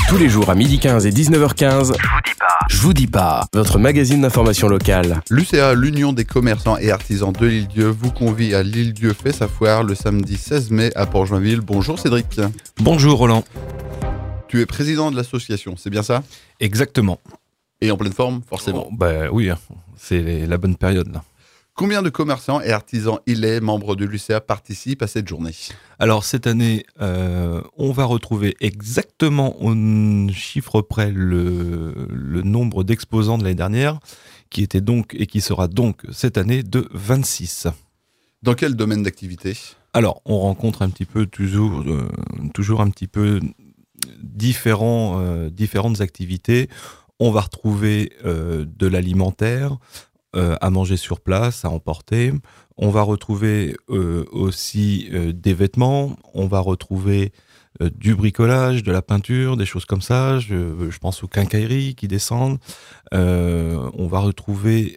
Tous les jours à 12h15 et 19h15, Je vous dis pas, votre magazine d'information locale. L'UCA, l'Union des commerçants et artisans de l'Île-Dieu, vous convie à l'Île-Dieu fait sa foire le samedi 16 mai à Port-Joinville. Bonjour Cédric. Bonjour Roland. Tu es président de l'association, c'est bien ça? Exactement. Et en pleine forme, forcément. Oui, c'est la bonne période là. Combien de commerçants et artisans ilais, membres de l'UCA, participent à cette journée? Alors cette année, on va retrouver exactement au chiffre près le nombre d'exposants de l'année dernière, qui était donc et qui sera donc cette année de 26. Dans quel domaine d'activité? Alors on rencontre un petit peu toujours un petit peu différentes activités. On va retrouver de l'alimentaire, à manger sur place, à emporter. On va retrouver aussi des vêtements, on va retrouver du bricolage, de la peinture, des choses comme ça. Je pense aux quincailleries qui descendent. On va retrouver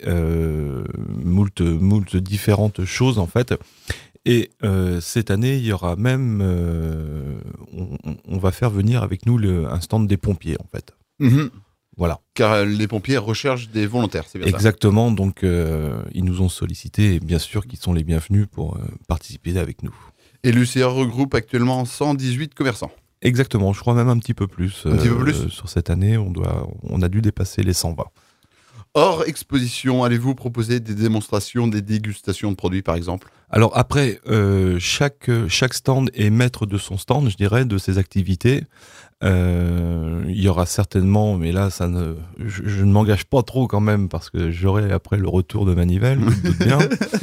moult différentes choses en fait. Et cette année, il y aura même, on va faire venir avec nous un stand des pompiers en fait. Mmh. Voilà. Car les pompiers recherchent des volontaires, c'est bien ça? Exactement, donc ils nous ont sollicité et bien sûr qu'ils sont les bienvenus pour participer avec nous. Et l'UCA regroupe actuellement 118 commerçants. Exactement, je crois même un petit peu plus. Un petit peu plus sur cette année, on a dû dépasser les 120. Hors exposition, allez-vous proposer des démonstrations, des dégustations de produits par exemple? Alors après, chaque stand est maître de son stand, je dirais, de ses activités. Il y aura certainement, mais là, je ne m'engage pas trop quand même parce que j'aurai après le retour de manivelle, tu te doutes bien.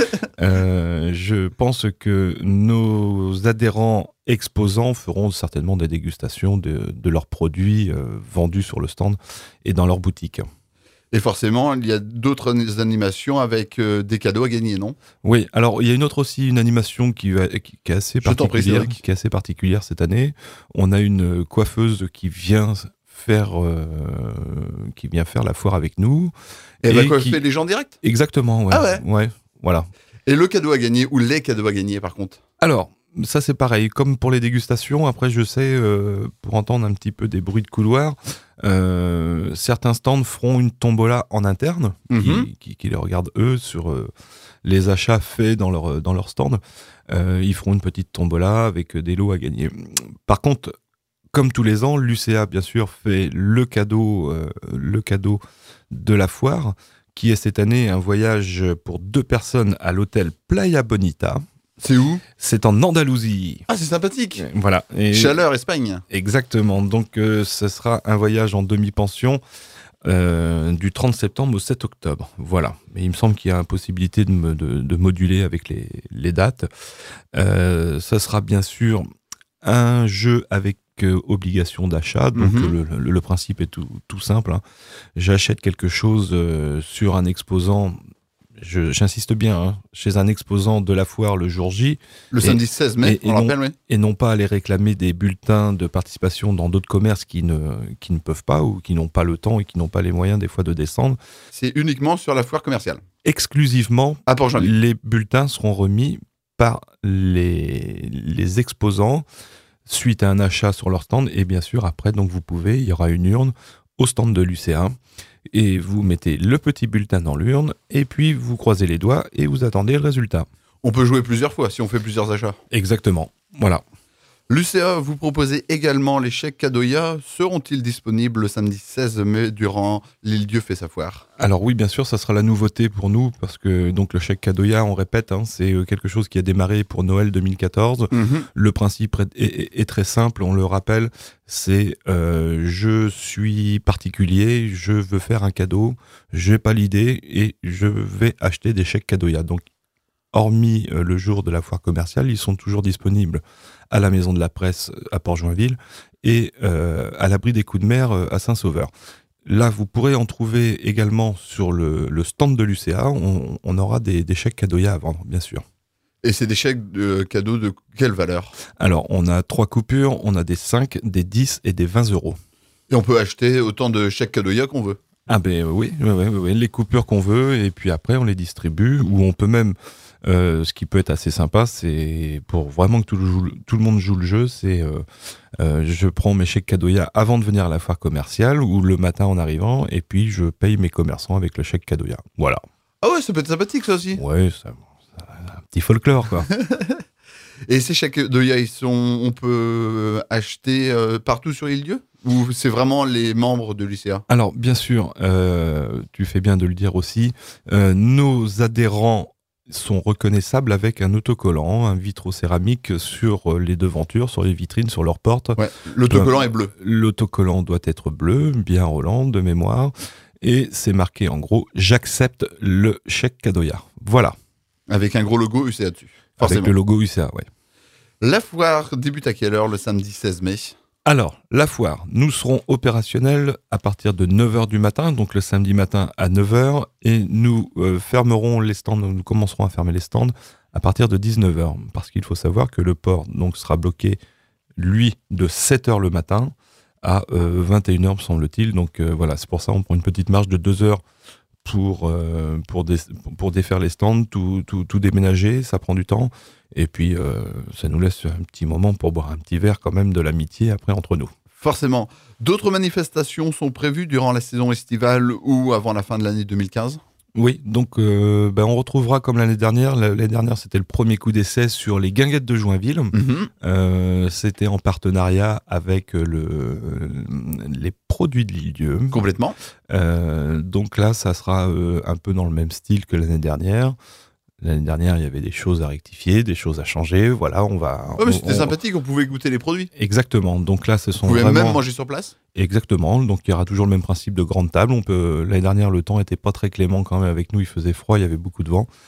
Je pense que nos adhérents exposants feront certainement des dégustations de leurs produits vendus sur le stand et dans leur boutique. Et forcément, il y a d'autres animations avec des cadeaux à gagner, non? Oui, alors il y a une animation qui est assez particulière cette année. On a une coiffeuse qui vient faire la foire avec nous. Et elle va coiffer les gens direct? Exactement, ouais. Ah ouais? Ouais, voilà. Et le cadeau à gagner, ou les cadeaux à gagner par contre? Alors, ça c'est pareil, comme pour les dégustations, après je sais, pour entendre un petit peu des bruits de couloir, certains stands feront une tombola en interne, qui les regardent eux sur les achats faits dans leur stand. Ils feront une petite tombola avec des lots à gagner. Par contre, comme tous les ans, l'UCA bien sûr fait le cadeau de la foire, qui est cette année un voyage pour 2 personnes à l'hôtel Playa Bonita. C'est où? C'est en Andalousie. Ah, c'est sympathique. Voilà. Chaleur, Espagne. Exactement. Donc, ce sera un voyage en demi-pension du 30 septembre au 7 octobre. Voilà. Mais il me semble qu'il y a une possibilité de moduler avec les dates. Ça sera bien sûr un jeu avec obligation d'achat. Donc, le principe est tout simple. Hein. J'achète quelque chose sur un exposant. J'insiste bien, chez un exposant de la foire le jour J. Le samedi 16 mai, on rappelle, oui. Et non pas aller réclamer des bulletins de participation dans d'autres commerces qui ne peuvent pas ou qui n'ont pas le temps et qui n'ont pas les moyens des fois de descendre. C'est uniquement sur la foire commerciale? Exclusivement, à Port-Joinville. Les bulletins seront remis par les exposants suite à un achat sur leur stand. Et bien sûr, après, donc il y aura une urne au stand de l'UCA. Et vous mettez le petit bulletin dans l'urne, et puis vous croisez les doigts et vous attendez le résultat. On peut jouer plusieurs fois si on fait plusieurs achats. Exactement, voilà. L'UCA, vous proposez également les chèques Cadoya. Seront-ils disponibles le samedi 16 mai durant l'Île-Dieu fait sa foire? Alors oui, bien sûr, ça sera la nouveauté pour nous, parce que donc le chèque Cadoya, on répète, c'est quelque chose qui a démarré pour Noël 2014. Le principe est très simple, on le rappelle, c'est je suis particulier, je veux faire un cadeau, je n'ai pas l'idée et je vais acheter des chèques Cadoya. Donc, hormis le jour de la foire commerciale, ils sont toujours disponibles à la Maison de la Presse à Port-Joinville et à l'abri des coups de mer à Saint-Sauveur. Là, vous pourrez en trouver également sur le stand de l'UCA. On aura des chèques Cadoya à vendre, bien sûr. Et c'est des chèques de cadeaux de quelle valeur? Alors, on a 3 coupures, on a des 5, des 10 et des 20 euros. Et on peut acheter autant de chèques Cadoya qu'on veut? Ah ben oui, les coupures qu'on veut, et puis après on les distribue, ou on peut même Ce qui peut être assez sympa, c'est pour vraiment que tout le monde joue le jeu, c'est je prends mes chèques Kadoya avant de venir à la foire commerciale ou le matin en arrivant, et puis je paye mes commerçants avec le chèque Kadoya. Voilà. Ah ouais, ça peut être sympathique ça aussi. Ouais, ça un petit folklore quoi. Et ces chèques Kadoya, on peut acheter partout sur l'île-dieu ? Ou c'est vraiment les membres de l'UCA ? Alors, bien sûr, tu fais bien de le dire aussi, nos adhérents sont reconnaissables avec un autocollant, un vitrocéramique sur les devantures, sur les vitrines, sur leurs portes. Ouais, l'autocollant est bleu. L'autocollant doit être bleu, bien Roland, de mémoire, et c'est marqué en gros « J'accepte le chèque Kadoya ». Voilà. Avec un gros logo UCA dessus. Forcément. Avec le logo UCA, ouais. La foire débute à quelle heure le samedi 16 mai ? Alors, la foire, nous serons opérationnels à partir de 9h du matin, donc le samedi matin à 9h, et nous fermerons les stands, nous commencerons à fermer les stands à partir de 19h, parce qu'il faut savoir que le port donc, sera bloqué, lui, de 7h le matin à 21h, me semble-t-il. Donc voilà, c'est pour ça qu'on prend une petite marge de 2 heures pour défaire les stands, tout déménager, ça prend du temps. Et puis, ça nous laisse un petit moment pour boire un petit verre quand même de l'amitié après entre nous. Forcément. D'autres manifestations sont prévues durant la saison estivale ou avant la fin de l'année 2015 ? Oui, donc on retrouvera comme l'année dernière. L'année dernière, c'était le premier coup d'essai sur les guinguettes de Joinville. C'était en partenariat avec les produits de l'île-dieu. Complètement. Donc là, ça sera un peu dans le même style que l'année dernière. L'année dernière, il y avait des choses à rectifier, des choses à changer. Voilà, on va. Ouais, mais c'était sympathique, on pouvait goûter les produits. Exactement. Donc là, ce sont Vous pouvez vraiment... même manger sur place ? Exactement. Donc il y aura toujours le même principe de grande table. L'année dernière, le temps était pas très clément quand même avec nous. Il faisait froid, il y avait beaucoup de vent.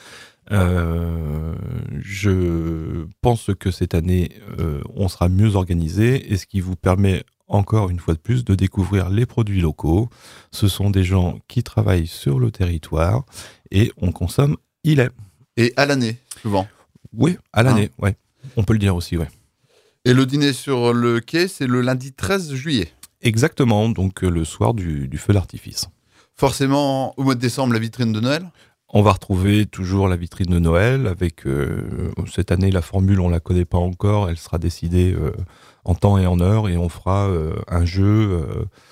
Je pense que cette année, on sera mieux organisé, et ce qui vous permet encore une fois de plus de découvrir les produits locaux. Ce sont des gens qui travaillent sur le territoire et on consomme Illet. Et à l'année, souvent. Oui, à l'année, ouais. On peut le dire aussi, ouais. Et le dîner sur le quai, c'est le lundi 13 juillet. Exactement, donc le soir du feu d'artifice. Forcément, au mois de décembre, la vitrine de Noël ? On va retrouver toujours la vitrine de Noël avec, cette année, la formule, on ne la connaît pas encore, elle sera décidée en temps et en heure, et on fera un jeu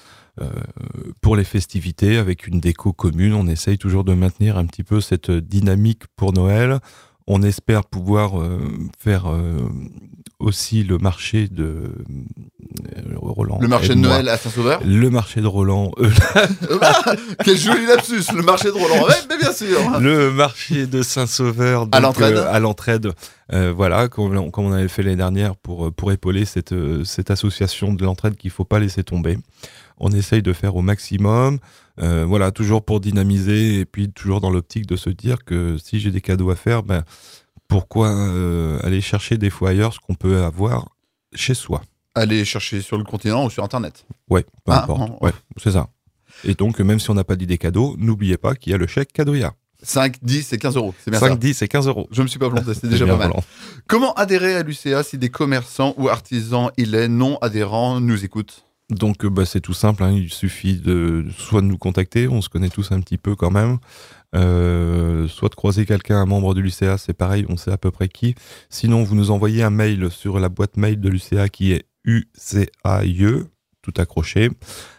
pour les festivités avec une déco commune. On essaye toujours de maintenir un petit peu cette dynamique pour Noël. On espère pouvoir faire aussi le marché de Roland. Le marché de Noël à Saint-Sauveur ? Le marché de Roland. Quel joli lapsus, le marché de Roland. Ouais, mais bien sûr. Le marché de Saint-Sauveur. Donc, à l'entraide. Voilà, comme on avait fait l'année dernière pour épauler cette association de l'entraide qu'il ne faut pas laisser tomber. On essaye de faire au maximum. Voilà, toujours pour dynamiser, et puis toujours dans l'optique de se dire que si j'ai des cadeaux à faire, pourquoi aller chercher des fois ailleurs ce qu'on peut avoir chez soi. Aller chercher sur le continent ou sur Internet. Ouais, peu importe. Ouais, c'est ça. Et donc, même si on n'a pas d'idée cadeau, n'oubliez pas qu'il y a le chèque Kadoya. 5, 10 et 15 euros, c'est bien 5, ça. 10 et 15 euros. Je me suis pas planté, c'était déjà pas mal. Comment adhérer à l'UCA si des commerçants ou artisans non adhérents nous écoutent ? Donc c'est tout simple, hein, il suffit soit de nous contacter, on se connaît tous un petit peu quand même, soit de croiser quelqu'un, un membre de l'UCA, c'est pareil, on sait à peu près qui. Sinon, vous nous envoyez un mail sur la boîte mail de l'UCA qui est ucaie, tout accroché,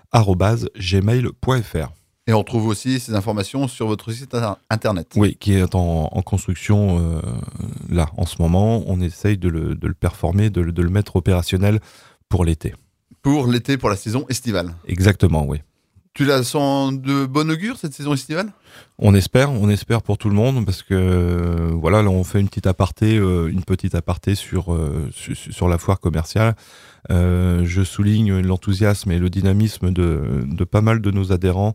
@gmail.fr. Et on trouve aussi ces informations sur votre site internet. Oui, qui est en construction là, en ce moment. On essaye de le performer, de le mettre opérationnel pour l'été. Pour l'été, pour la saison estivale. Exactement, oui. Tu la sens de bon augure, cette saison estivale ? On espère pour tout le monde, parce que voilà, là on fait une petite aparté sur la foire commerciale. Je souligne l'enthousiasme et le dynamisme de pas mal de nos adhérents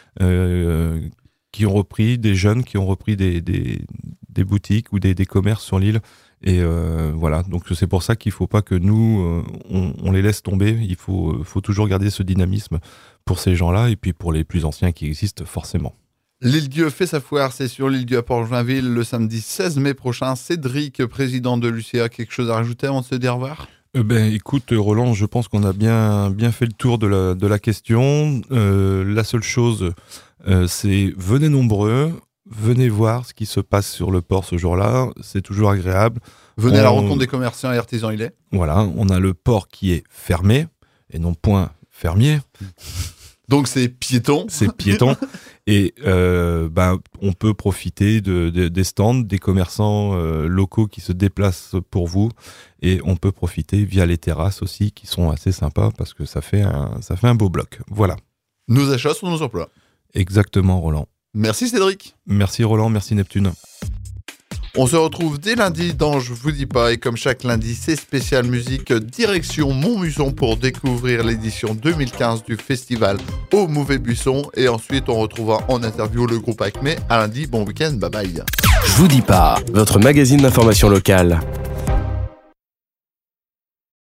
qui ont repris, des jeunes qui ont repris des boutiques ou des commerces sur l'île. Et voilà, donc c'est pour ça qu'il ne faut pas que nous, on les laisse tomber. Il faut toujours garder ce dynamisme pour ces gens-là, et puis pour les plus anciens qui existent forcément. L'île-dieu fait sa foire, c'est sur l'île-dieu à Port-Joinville le samedi 16 mai prochain. Cédric, président de l'UCA, quelque chose à rajouter avant de se dire au revoir ? Écoute Roland, je pense qu'on a bien fait le tour de la question. La seule chose, c'est venez nombreux. venez voir ce qui se passe sur le port ce jour-là, c'est toujours agréable. Venez à la rencontre des commerçants et artisans il est. Voilà, on a le port qui est fermé, et non point fermier. Donc c'est piéton. C'est piéton. Et on peut profiter des stands, des commerçants locaux qui se déplacent pour vous. Et on peut profiter via les terrasses aussi, qui sont assez sympas, parce que ça fait un beau bloc. Voilà. Nos achats sont nos emplois. Exactement, Roland. Merci Cédric. Merci Roland, merci Neptune. On se retrouve dès lundi dans Je vous dis pas, et comme chaque lundi, c'est spécial musique direction Montmuson pour découvrir l'édition 2015 du festival au Mauvais Buisson, et ensuite on retrouvera en interview le groupe Acme. À lundi, bon week-end, bye bye. Je vous dis pas, votre magazine d'information locale.